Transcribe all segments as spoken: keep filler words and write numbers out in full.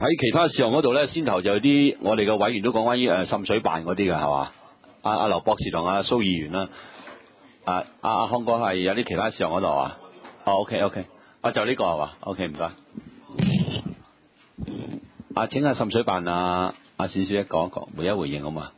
喺其他事項嗰度咧，先頭就有啲我哋嘅委員都講關於誒滲水辦嗰啲嘅係嘛？阿阿劉博士同阿蘇議員啦，啊阿阿康哥係有啲其他事項嗰度啊？哦 OK OK， 啊就呢個係嘛 ？OK 唔該。啊請阿滲水辦啊阿冼小姐講一講，回一回應好嘛？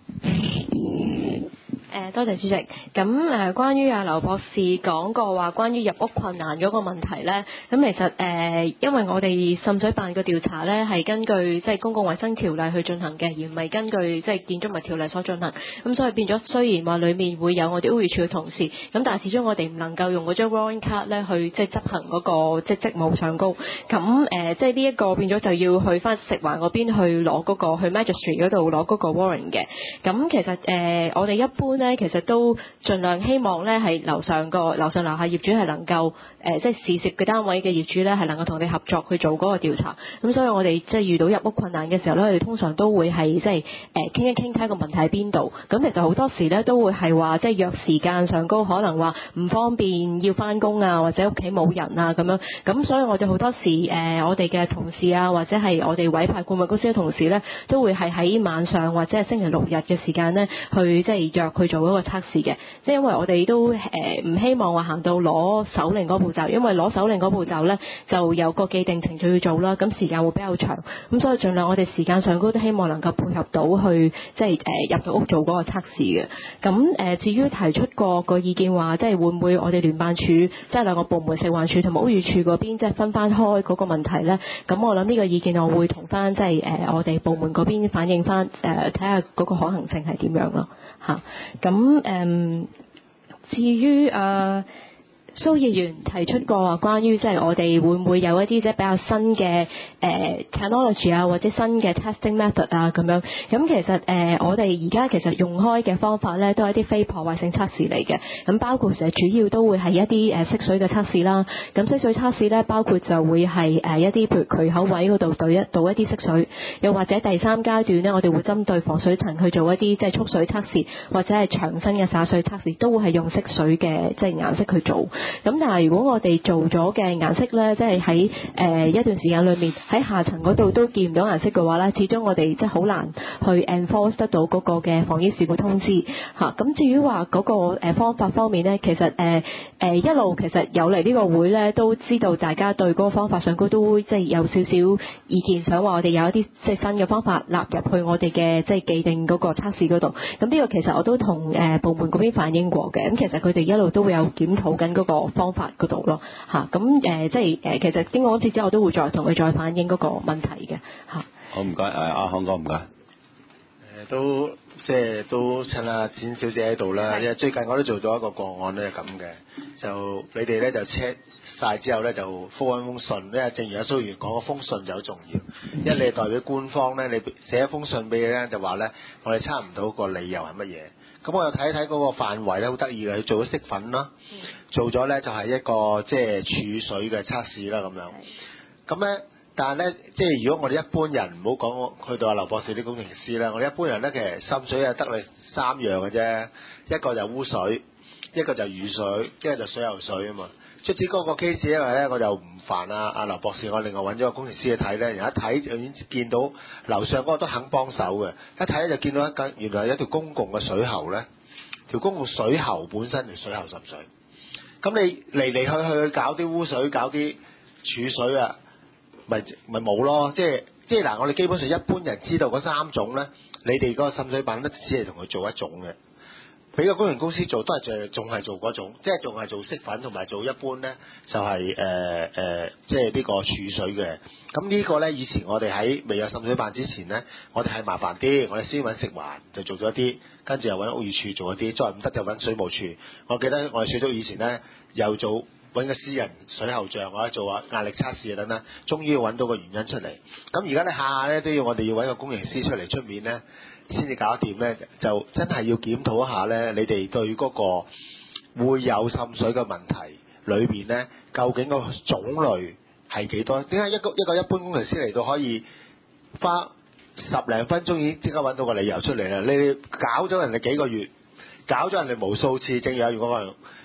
誒多謝主席。咁誒關於阿劉博士講過話關於入屋困難嗰個問題咧，咁其實誒因為我哋滲水辦嘅調查咧係根據即係公共衛生條例去進行嘅，而唔係根據即係建築物條例所進行。咁所以變咗雖然話裡面會有我哋屋宇署嘅同事，咁但係始終我哋唔能夠用嗰張 warrant card 咧去即係執行嗰個即係職務上高。咁誒即係呢一個變咗就要去翻食環嗰邊去攞嗰個去 magistrate 嗰度攞嗰個 warrant 嘅。咁其實誒我哋一般咧其實都盡量希望咧係樓上個樓上樓下業主係能夠誒、呃、即係事涉嘅單位嘅業主咧係能夠同你合作去做嗰個調查。咁所以我哋即係遇到入屋困難嘅時候咧，我哋通常都會係即係誒傾一傾睇個問題喺邊度。咁其實好多時咧都會係話即係約時間上高，可能話唔方便要翻工啊，或者屋企冇人啊咁樣。咁所以我哋好多時誒、呃、我哋嘅同事啊，或者係我哋委派顧問公司嘅同事咧，都會係喺晚上或者係星期六日嘅時間咧，去即係約去做一個測試嘅。即係因為我哋都誒唔希望話行到攞手令嗰步驟，因為攞手令嗰步驟咧就有個既定程序要做啦，咁時間會比較長。咁所以盡量我哋時間上高都希望能夠配合到去即係誒入到屋做嗰個測試嘅。咁誒至於提出過個意見話，即係會唔會我哋聯辦處即係兩個部門食環署同埋屋宇署嗰邊即係分翻開嗰個問題咧？咁我諗呢個意見我會同翻即係誒我哋部門嗰邊反映翻誒睇下嗰個可行性係點樣咯嚇。咁誒至於誒。呃蘇議員提出過話，關於即係我哋會唔會有一啲即係比較新嘅誒、呃、technology 啊，或者新嘅 testing method 啊咁樣。咁其實誒、呃、我哋而家其實用開嘅方法咧，都係一啲非破壞性測試嚟嘅。咁包括其實主要都會係一啲誒識水嘅測試啦。咁識水測試咧，包括就會係誒一啲譬如渠口位嗰度倒一倒一啲識水，又或者第三階段咧，我哋會針對防水層去做一啲即係蓄水測試，或者係牆身嘅灑水測試，都會係用識水嘅即係顏色去做。咁但係如果我哋做咗嘅顏色咧，即係喺誒一段時間裏面喺下層嗰度都見唔到顏色嘅話咧，始終我哋即係好難去 enforce 得到嗰個嘅防禦事故通知嚇。咁、啊、至於話嗰個誒方法方面咧，其實誒誒、呃呃、一路其實有嚟呢個會咧，都知道大家對嗰個方法上高都即係有少少意見，想話我哋有一啲即係新嘅方法納入去我哋嘅即係既定嗰個測試嗰度。咁呢個其實我都同誒部門嗰邊反映過嘅。咁其實佢哋一路都會有檢討緊嗰個方法嗰度咯嚇。咁誒即係誒其實經過嗰次之後，都會再同佢再反映嗰個問題嘅嚇。 好唔該，誒阿康哥唔該。 誒都即係都趁阿冼小姐喺度啦，因為最近我都做咗一個個案咧咁嘅，就你哋咧就 check 晒之後咧就覆一封信，因為正如阿蘇議員講，個封信就好重要，因為你代表官方咧，你寫一封信俾你咧就話咧，我哋測唔到個理由係乜嘢。咁我又睇一睇嗰個範圍咧，好得意嘅，佢做咗色粉啦，做咗咧就係一個即係儲水嘅測試啦咁樣。咁咧，但係咧，即係如果我哋一般人唔好講去到阿劉博士啲工程師啦，我哋一般人咧其實滲水係得你三樣嘅啫，一個就污水，一個就雨水，一個就水喉水啊嘛。出至嗰個 case 因為咧，我就唔煩啊阿劉博士，我另外揾咗個工程師去睇咧，然後一睇就已經見到樓上嗰個都肯幫手嘅，一睇咧就見到一間原來有一條公共嘅水喉咧，條公共水喉本身條水喉滲水，咁你嚟嚟去去搞啲污水，搞啲儲水啊，咪咪冇咯，即係即係嗱，我哋基本上一般人知道嗰三種咧，你哋嗰個滲水辦都只係同佢做一種嘅。俾個工程公司做都係仲仲係做嗰種，即係仲係做色粉同埋做一般咧，就係誒誒，即係呢個儲水嘅。咁呢個咧，以前我哋喺未有滲水辦之前咧，我哋係麻煩啲，我哋先揾食環就做咗一啲，跟住又揾屋宇署做一啲，再唔得就揾水務署。我記得我哋小組以前咧又做揾個私人水喉匠或者做下壓力測試等等，終於要揾到個原因出嚟。咁而家咧下下咧都要我哋要揾個工程師出嚟出面咧，先至搞掂咧，就真係要檢討一下咧，你哋對嗰個會有滲水嘅問題裏邊咧，究竟個種類係幾多？點解一個一個一般工程師嚟到可以花十零分鐘已經即刻揾到個理由出嚟啦？你搞咗人哋幾個月，搞咗人哋無數次，正如阿袁國強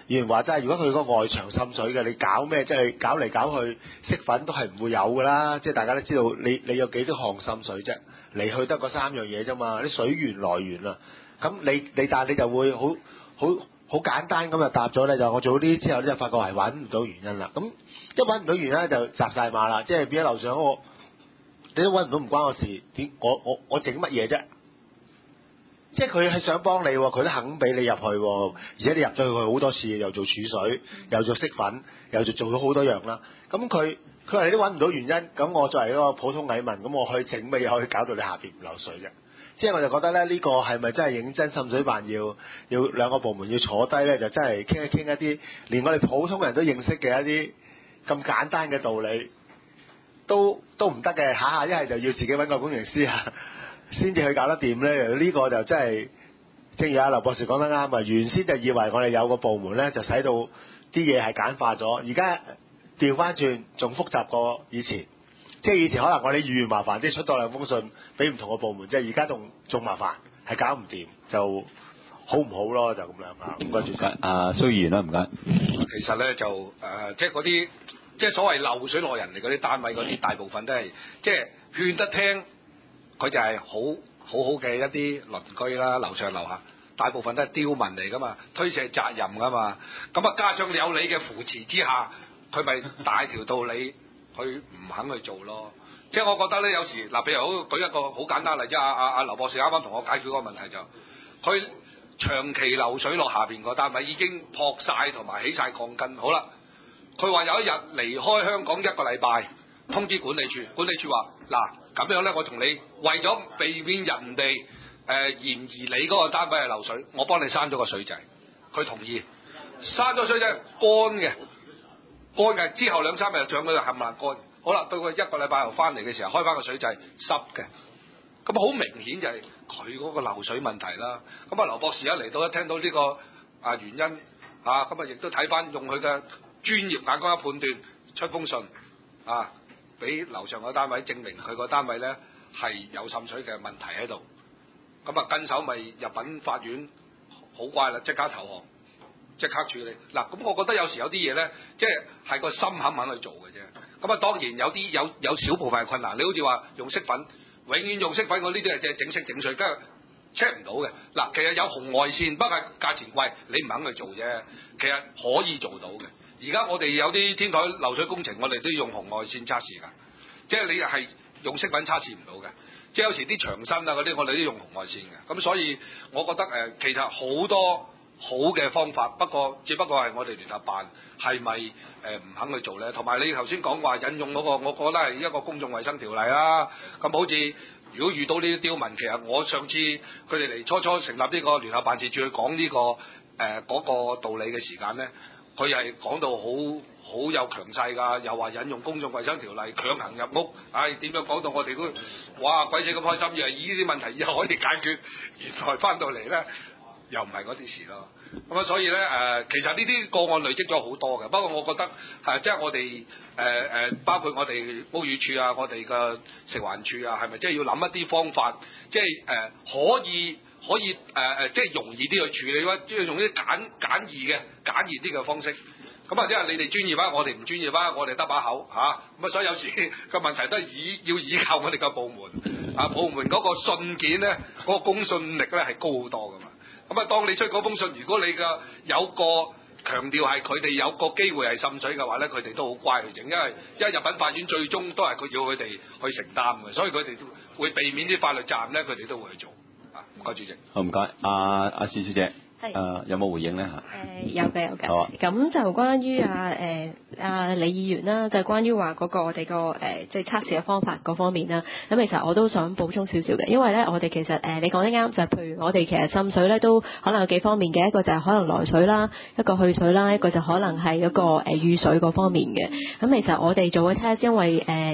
議員話齋，如果佢個外牆滲水嘅，你搞咩？即係搞嚟搞去，色粉都係唔會有㗎啦。即係大家都知道，你你有幾多項滲水啫？嚟去得嗰三樣嘢啫嘛，啲水源來源啊。咁你你但係你就會好好好簡單咁就答咗咧，就我做啲之後咧就發覺係揾唔到原因啦。咁一揾唔到原因咧就集晒馬啦，即係變咗樓上嗰個你都揾唔到，唔關我事。點我我我整乜嘢啫？即係佢係想幫你喎，佢都肯俾你入去喎，而且你入咗去好多次，又做儲水，又做色粉，又做做咗好多樣啦。咁佢佢話你都揾唔到原因，咁我作為一個普通蟻民，咁我去整乜嘢可以搞到你下邊唔漏水啫？即係我就覺得咧，呢、這個係咪真係認真滲水辦要要兩個部門要坐低咧，就真係傾一傾一啲連我哋普通人都認識嘅一啲咁簡單嘅道理，都都唔得嘅，下下一係就要自己揾個工程師啊，先至去搞得掂咧。呢、這個就真係正如阿劉博士講得啱啊！原先就以為我哋有個部門咧，就使到啲嘢係簡化咗，而家調翻轉仲複雜過以前。即係以前可能我哋預言麻煩啲，出多兩封信俾唔同嘅部門，即係而家仲仲麻煩，係搞唔掂，就好唔好咯？就咁樣啊！唔該，主席。 啊，蘇議員啦，唔該。 其實咧就誒、呃，即係嗰啲即係所謂漏水落人哋嗰啲單位嗰啲，大部分都係即係勸得聽，佢就係好好好嘅一啲鄰居啦，樓上樓下，大部分都係刁民嚟噶嘛，推卸責任噶嘛。咁啊，加上有你嘅扶持之下，佢咪大條道理。佢唔肯去做咯，即係我覺得咧，有時嗱，譬如好舉一個好簡單例子，阿阿阿劉博士啱啱同我解決嗰個問題就，佢長期漏水落下邊個單位已經撲晒同埋起晒鋼筋，好啦，佢話有一日離開香港一個禮拜，通知管理處，管理處話嗱咁樣咧，我同你為咗避免人哋誒、呃、嫌疑你嗰個單位係漏水，我幫你閂咗個水掣，佢同意，閂咗水掣乾嘅。乾嘅之後兩三日上佢就冚唪唥乾，好啦，到佢一個禮拜後翻嚟嘅時候，開翻個水掣濕嘅，咁好明顯就係佢嗰個漏水問題啦。咁啊，劉博士一嚟到一聽到呢、這個啊原因啊，咁啊亦都睇翻用佢嘅專業眼光一判斷，出封信啊，俾樓上個單位證明佢個單位咧係有滲水嘅問題喺度，咁啊跟手咪入稟法院，好乖啦，即刻投降。即刻處理嗱，咁我覺得有時有啲嘢咧，即係係個心肯唔肯去做嘅啫。咁啊，當然有啲有有少部分係困難。你好似話用色粉，永遠用色粉，我呢啲係即係整色整水，跟住 check 唔到嘅。嗱，其實有紅外線，不過價錢貴，你唔肯去做啫。其實可以做到嘅。而家我哋有啲天台漏水工程，我哋都要用紅外線測試㗎。即係你係用色粉測試唔到嘅。即係有時啲牆身啊嗰啲，我哋都用紅外線嘅。咁所以我覺得誒、呃，其實好多好嘅方法，不過只不過係我哋聯合辦係咪誒唔肯去做咧？同埋你頭先講話引用嗰、那個，我覺得係一個公眾衛生條例啦。咁好似如果遇到呢啲刁民，其實我上次佢哋嚟初初成立呢個聯合辦事處去講呢、這個誒嗰、呃那個道理嘅時間咧，佢係講到好好有強勢㗎，又話引用公眾衛生條例強行入屋，唉、哎、點樣講到我哋都哇鬼死咁開心，以為呢啲問題以後可以解決，原來翻到嚟咧。又唔係嗰啲事咯，咁啊所以咧誒、呃，其實呢啲個案累積咗好多嘅。不過我覺得係、呃、即係我哋誒誒，包括我哋屋宇署啊，我哋嘅食環署啊，係咪即係要諗一啲方法，即係誒、呃、可以可以誒誒、呃，即係容易啲去處理咯，即係用啲簡簡易嘅簡易啲嘅方式。咁啊，即係你哋專業啊，我哋唔專業啊，我哋得把口嚇。咁啊，所以有時個問題都係依要依靠我哋嘅部門啊，部門嗰個信件咧，嗰、嗰個公信力咧係高好多噶嘛。咁啊，當你出嗰封信，如果你嘅有個強調係佢哋有個機會係滲水嘅話咧，佢哋都好乖去整，因為一入稟法院，最終都係佢要佢哋去承擔嘅，所以佢哋都會避免啲法律責任咧，佢哋都會去做。啊，唔該主席。 好，唔該，阿阿施小姐。係，誒有冇回應咧嚇？誒、 呃、有嘅有嘅。 好啊。 咁就關於啊誒啊李議員啦，就係、關於話嗰個我哋個誒即係測試嘅方法嗰方面啦。咁其實我都想補充少少嘅，因為咧我哋其實誒、呃、你講得啱，就係、是、譬如我哋其實滲水咧都可能有幾方面嘅，一個就係可能來水啦，一個去水啦，一個就可能係嗰個誒遇水嗰方面嘅。咁其實我哋做嘅 test，因為誒。呃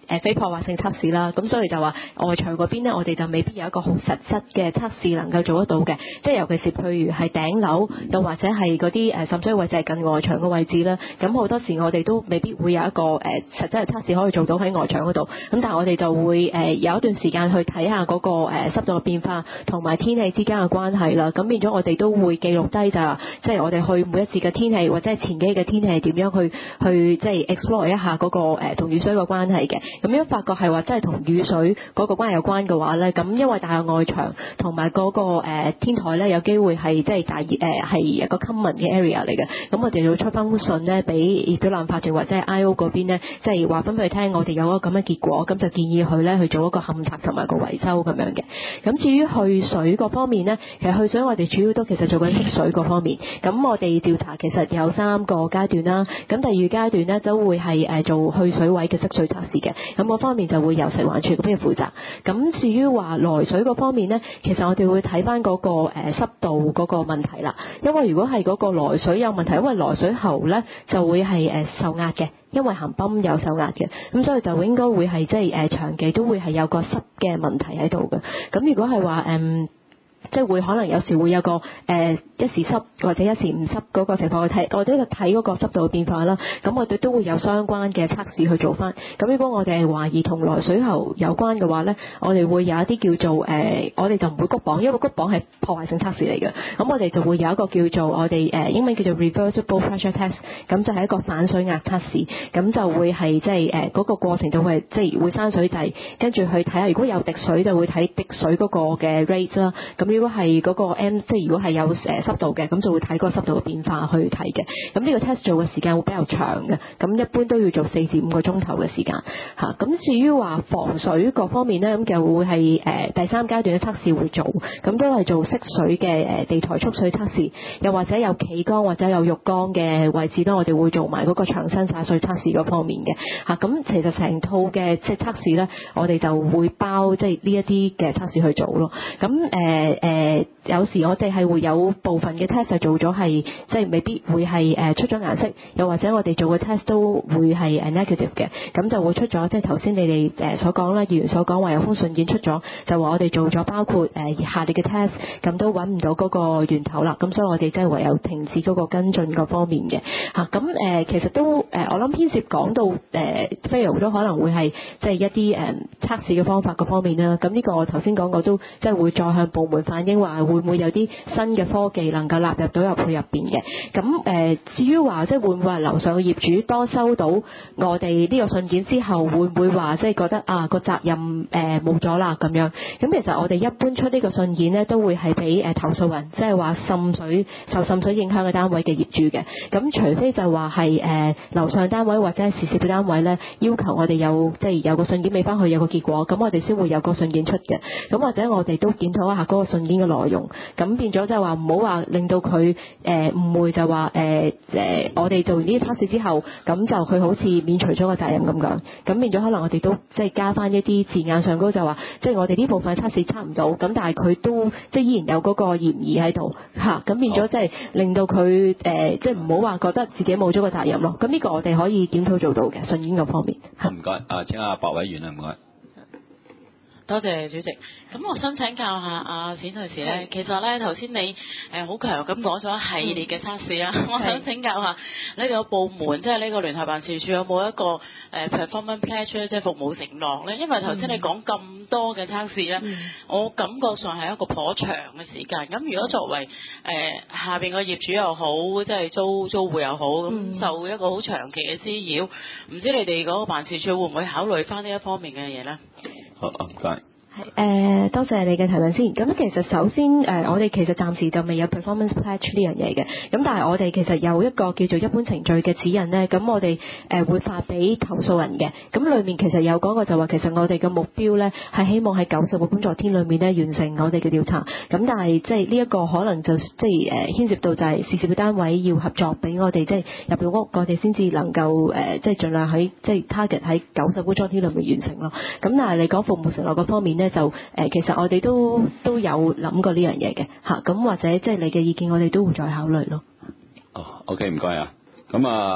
誒非破壞性測試啦，咁所以就話外牆嗰邊咧，我哋就未必有一個好實質嘅測試能夠做得到嘅，即係尤其是譬如係頂樓，又或者係嗰啲誒滲水位置係近外牆嘅位置啦，咁好多時我哋都未必會有一個誒、呃、實質嘅測試可以做到喺外牆嗰度，咁但係我哋就會誒、呃、有一段時間去睇下嗰個誒濕度嘅變化同埋天氣之間嘅關係啦，咁變咗我哋都會記錄低就係即係我哋去每一次嘅天氣或者係前幾日嘅天氣係點樣去去即係 explore 一下嗰、那個誒同、呃、雨水嘅關係嘅，咁樣發覺係話真係同雨水嗰個關係有關嘅話咧，咁因為大外牆同埋嗰個誒、呃、天台咧有機會係即係大誒係一個 common 嘅 area 嚟嘅，咁我哋要出翻封信咧俾熱表冷化署或者係 I O 嗰邊咧，即係話翻俾佢聽，我哋有一個咁嘅結果，咁就建議佢咧去做一個勘察同埋個維修咁樣嘅。咁至於去水嗰方面咧，其實去水我哋主要都其實做緊剔水嗰方面，咁我哋調查其實有三個階段啦，咁第二階段咧都會係誒做去水位嘅積水測試嘅，咁嗰方面就會由食環署嗰邊負責。咁至於話來水嗰方面咧，其實我哋會睇翻嗰個誒濕度嗰個問題啦，因為如果係嗰個來水有問題，因為來水喉咧就會係誒受壓嘅，因為鹹泵有受壓嘅，咁所以就應該會係即係誒長期都會係有個濕嘅問題喺度嘅。咁如果係話誒即係會可能有時會有個誒、呃、一時濕或者一時唔濕嗰個情況去睇，我哋睇嗰個濕度嘅變化啦。咁我哋都會有相關嘅測試去做翻。咁如果我哋係懷疑同來水喉有關嘅話咧，我哋會有一啲叫做誒、呃，我哋就唔會谷磅，因為谷磅係破壞性測試嚟嘅。咁我哋就會有一個叫做我哋誒、呃、英文叫做 reversible pressure test，咁就係一個反水壓測試。咁就會係即係誒嗰個過程就會即係會閂水掣，跟住去睇下如果有滴水就會睇滴水嗰個嘅 rate 啦。咁如果係嗰個 M， 即係如果係有誒濕度嘅，咁就會睇嗰個濕度嘅變化去睇嘅。咁呢個 test 做嘅時間會比較長嘅，咁一般都要做四至五個鐘頭嘅時間嚇。咁至於話防水各方面咧，咁就會係誒第三階段嘅測試會做，咁都係做蓄水嘅誒地台蓄水測試，又或者有企缸或者有浴缸嘅位置咧，我哋會做埋嗰個牆身灑水測試嗰方面嘅嚇。咁其實成套嘅即係測試咧，我哋就會包即係呢一啲嘅測試去做咯。咁誒誒。呃呃有時我哋係會有部分嘅 test 係做咗係即係未必會係誒出咗顏色，又或者我哋做嘅 test 都會係誒 negative 嘅，咁就會出咗即係頭先你哋誒所講啦，議員所講話有封信件出咗，就話我哋做咗包括誒下列嘅 test，咁都揾唔到嗰個源頭啦，咁所以我哋真係唯有停止嗰個跟進嗰方面嘅嚇。咁誒其實都誒我諗牽涉講到誒 fail 都可能會係即係一啲誒測試嘅方法嗰方面啦。咁呢個我頭先講過都即係會再向部門反映話會唔會有啲新嘅科技能夠納入到入去入邊嘅。咁誒至於話即係會唔會話樓上嘅業主當收到我哋呢個信件之後，會唔會話即係覺得啊個責任誒冇咗啦咁樣？咁其實我哋一般出呢個信件呢，都會係俾誒投訴人，即係話滲水受滲水影響嘅單位嘅業主嘅。咁除非就話係誒樓上單位或者係時事嘅單位呢，要求我哋有即係有個信件俾翻佢有個結果，咁我哋先會有個信件出嘅。咁或者我哋都檢討一下嗰個信件嘅內容，咁變咗就係話唔好話令到佢誒誤會，就話誒誒我哋做完呢啲測試之後，咁就佢好似免除咗個責任咁講，咁變咗可能我哋都即係加翻一啲字眼上高，就話即係我哋呢部分測試測唔到，咁但係佢都即係依然有嗰個嫌疑喺度嚇，咁變咗即係令到佢誒即係唔好話覺得自己冇咗個責任咯。咁呢個我哋可以檢討做到嘅信件嗰方面。 唔該，啊請阿白委員啊，唔該。 多謝主席。咁我想請教下阿冼女士咧，其實咧頭先你誒好強咁講咗一系列嘅測試啦，嗯、我想請教下你哋個部門，即係呢個聯合辦事處有冇一個誒 performance pledge 即係服務承諾咧？因為頭先你講咁多嘅測試咧，嗯、我感覺上係一個頗長嘅時間。咁如果作為誒、呃、下邊個業主又好，即係租租戶又好，咁、嗯、受一個好長期嘅滋擾，唔知你哋嗰個辦事處會唔會考慮翻呢一方面嘅嘢咧？ 好，唔該。 係誒、呃，多謝你嘅提問先。咁其實首先誒、呃，我哋其實暫時就未有 performance pledge 呢樣嘢嘅。咁但係我哋其實有一個叫做一般程序嘅指引咧。咁我哋誒、呃、會發俾投訴人嘅。咁裡面其實有講過就話，其實我哋嘅目標咧係希望喺九十個工作天裡面咧完成我哋嘅調查。咁但係即係呢一個可能就即係誒牽涉到就係事業單位要合作俾我哋，即係入到屋，我哋先至能夠誒即係盡量喺即係 target 喺九十工作天裡面完成咯。咁但係你講服務承諾嗰方面咧，就誒、呃、其實我哋都都有諗過呢樣嘢嘅嚇，咁、啊、或者即係你嘅意見，我哋都會再考慮咯。 哦 ，OK， 唔該啊。咁啊，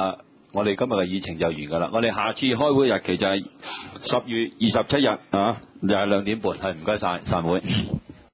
我哋今日嘅議程就完㗎啦。我哋下次開會日期就係十月二十七日啊，就係兩點半。係唔該晒，散會。